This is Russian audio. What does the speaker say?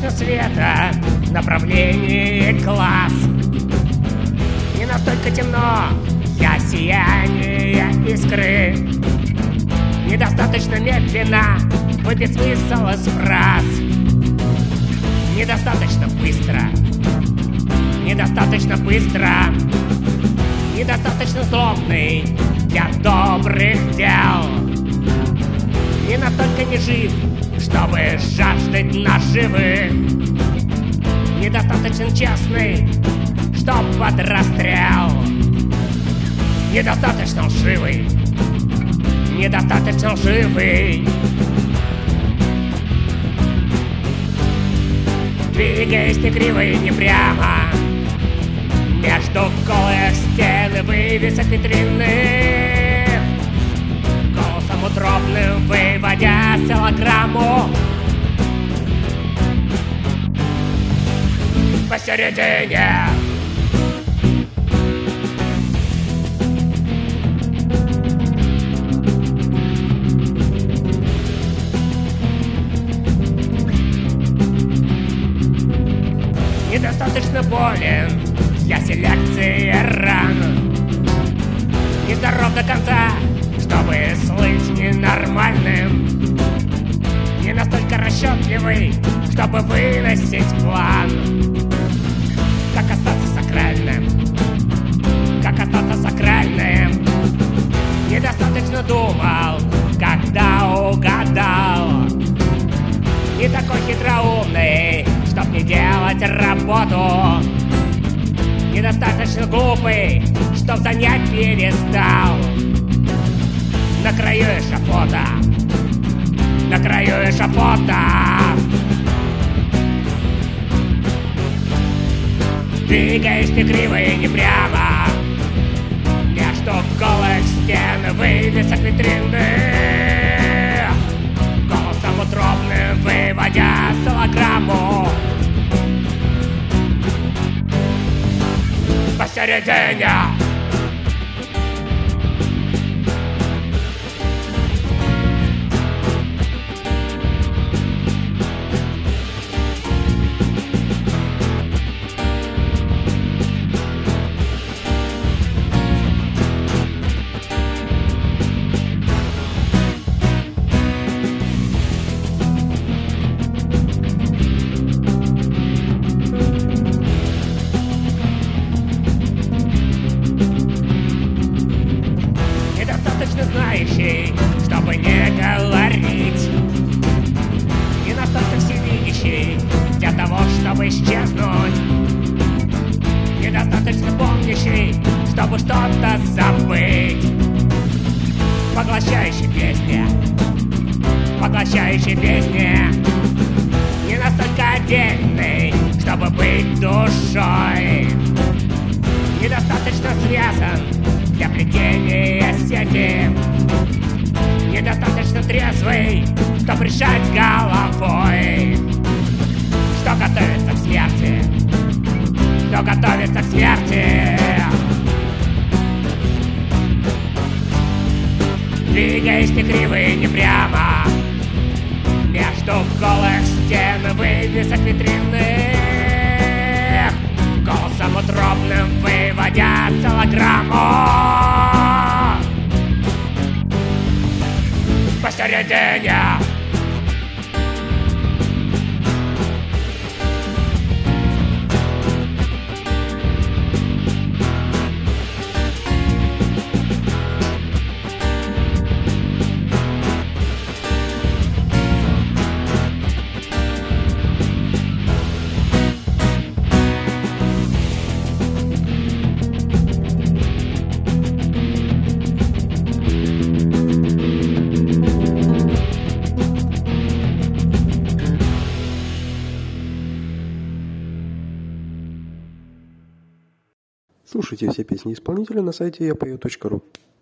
Недостаточно света, направление глаз. Не настолько темно для сияния искры. Недостаточно медленно выбит смысл из фраз. Недостаточно быстро, недостаточно быстро, недостаточно злобный для добрых дел. Не настолько не жив, чтобы жаждать наживы. Недостаточно честный, чтоб под расстрел. Недостаточно лживый, недостаточно лживый. Двигаясь не криво и не прямо между голых стен и вывесок витринных, голосом утробным выводя стилограмму посередине. Недостаточно болен для селекции ран. Нездоров до конца, чтобы слыть ненормальным. Не настолько расчетливый, чтобы выносить план. Как остаться сакральным? Как остаться сакральным? Недостаточно думал, когда угадал. Не такой хитроумный, чтоб не делать работу. Недостаточно глупый, чтоб занять перестал. На краю эшафота, на краю эшафота. Двигаясь не криво и не прямо между голых стен и вывесок витрины, голосом утробным выводя стилограмму посередине. Знающий, чтобы не говорить. Не настолько всевидящий для того, чтобы исчезнуть. Недостаточно помнящий, чтобы что-то забыть. Поглощающий песни, поглощающий песни. Не настолько отдельный, чтобы быть душой. Недостаточно связан для плетения сети. Недостаточно трезвый, чтоб решать головой. Что готовится к смерти, что готовится к смерти. Двигаясь не криво и не прямо между голых стен и вывесок витрины, голосом утробным выводя стилограмму посередине. Слушайте все песни исполнителя на сайте yapeo.ru.